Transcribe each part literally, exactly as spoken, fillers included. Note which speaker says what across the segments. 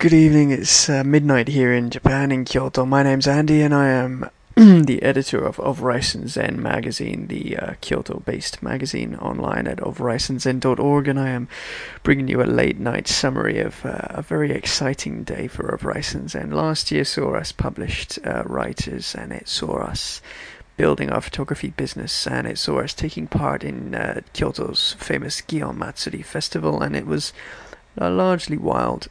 Speaker 1: Good evening, it's uh, midnight here in Japan, in Kyoto. My name's Andy and I am the editor of Of Rice and Zen magazine, the uh, Kyoto-based magazine online at of rice and zen dot org, and I am bringing you a late-night summary of uh, a very exciting day for Of Rice and Zen. Last year saw us published uh, writers, and it saw us building our photography business, and it saw us taking part in uh, Kyoto's famous Gion Matsuri festival, and it was a largely wild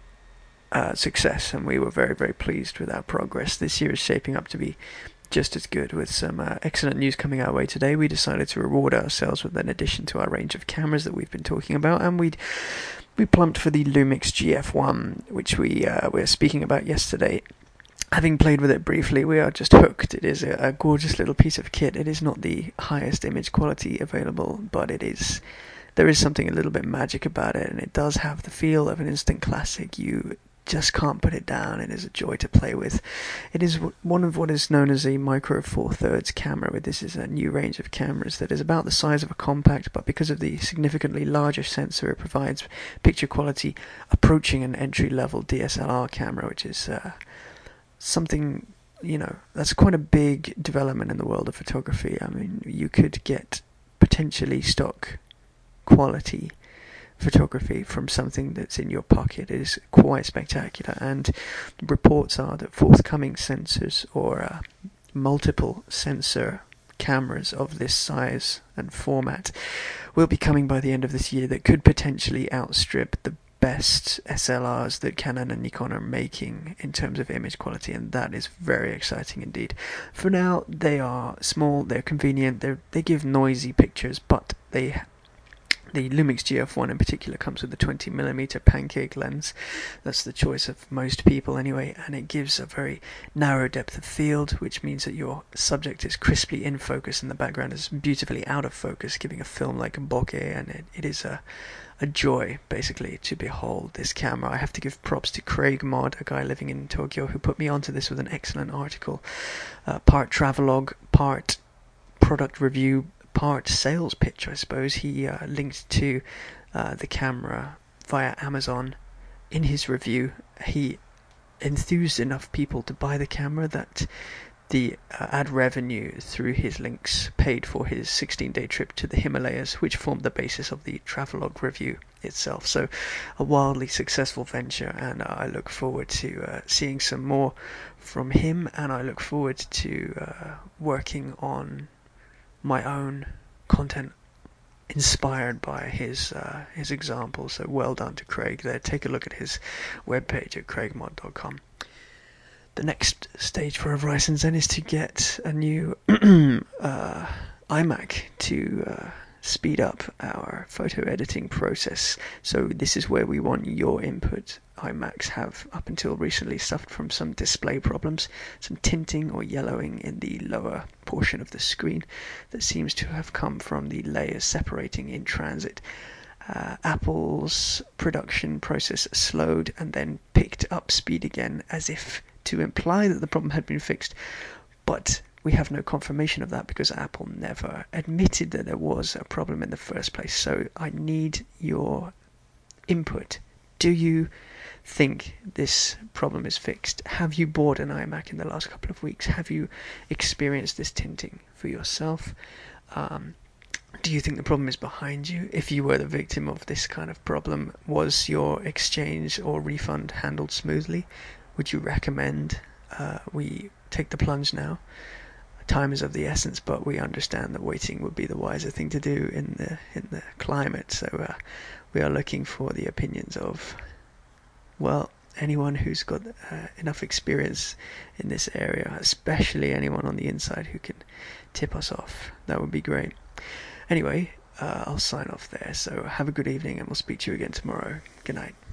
Speaker 1: Uh, success, and we were very very pleased with our progress. This year is shaping up to be just as good, with some uh, excellent news coming our way today. We decided to reward ourselves with an addition to our range of cameras that we've been talking about, and we we plumped for the Lumix G F one, which we uh, were speaking about yesterday. Having played with it briefly, we are just hooked. It is a, a gorgeous little piece of kit. It is not the highest image quality available, but it is there is something a little bit magic about it, and it does have the feel of an instant classic. You just can't put it down. It is a joy to play with. It is one of what is known as a micro four thirds camera. This is a new range of cameras that is about the size of a compact, but because of the significantly larger sensor, it provides picture quality approaching an entry-level D S L R camera, which is uh, something, you know, that's quite a big development in the world of photography. I mean, you could get potentially stock quality photography from something that's in your pocket. It is quite spectacular, and reports are that forthcoming sensors or uh, multiple sensor cameras of this size and format will be coming by the end of this year that could potentially outstrip the best S L Rs that Canon and Nikon are making in terms of image quality, and that is very exciting indeed. For now, they are small, they're convenient, they they give noisy pictures, but they The Lumix G F one in particular comes with a twenty millimeter pancake lens. That's the choice of most people anyway, and it gives a very narrow depth of field, which means that your subject is crisply in focus and the background is beautifully out of focus, giving a film like a bokeh, and it, it is a, a joy, basically, to behold this camera. I have to give props to Craig Mod, a guy living in Tokyo, who put me onto this with an excellent article, uh, part travelogue, part product review, part sales pitch, I suppose. He uh, linked to uh, the camera via Amazon in his review. He enthused enough people to buy the camera that the uh, ad revenue through his links paid for his sixteen day trip to the Himalayas, which formed the basis of the travelogue review itself. So a wildly successful venture, and uh, I look forward to uh, seeing some more from him, and I look forward to uh, working on my own content inspired by his uh, his example. So well done to Craig there. Take a look at his webpage at craig mod dot com. The next stage for Of Rice and Zen is to get a new uh, iMac to uh, speed up our photo editing process. So this is where we want your input. iMacs have up until recently suffered from some display problems, some tinting or yellowing in the lower portion of the screen that seems to have come from the layers separating in transit. Uh, Apple's production process slowed and then picked up speed again, as if to imply that the problem had been fixed, but we have no confirmation of that because Apple never admitted that there was a problem in the first place. So I need your input. Do you think this problem is fixed? Have you bought an iMac in the last couple of weeks? Have you experienced this tinting for yourself? Um, do you think the problem is behind you? If you were the victim of this kind of problem, was your exchange or refund handled smoothly? Would you recommend uh, we take the plunge now? Time is of the essence, but we understand that waiting would be the wiser thing to do in the in the climate. So uh, we are looking for the opinions of, well, anyone who's got uh, enough experience in this area, especially anyone on the inside who can tip us off. That would be great. Anyway, uh, I'll sign off there. So have a good evening, and we'll speak to you again tomorrow. Good night.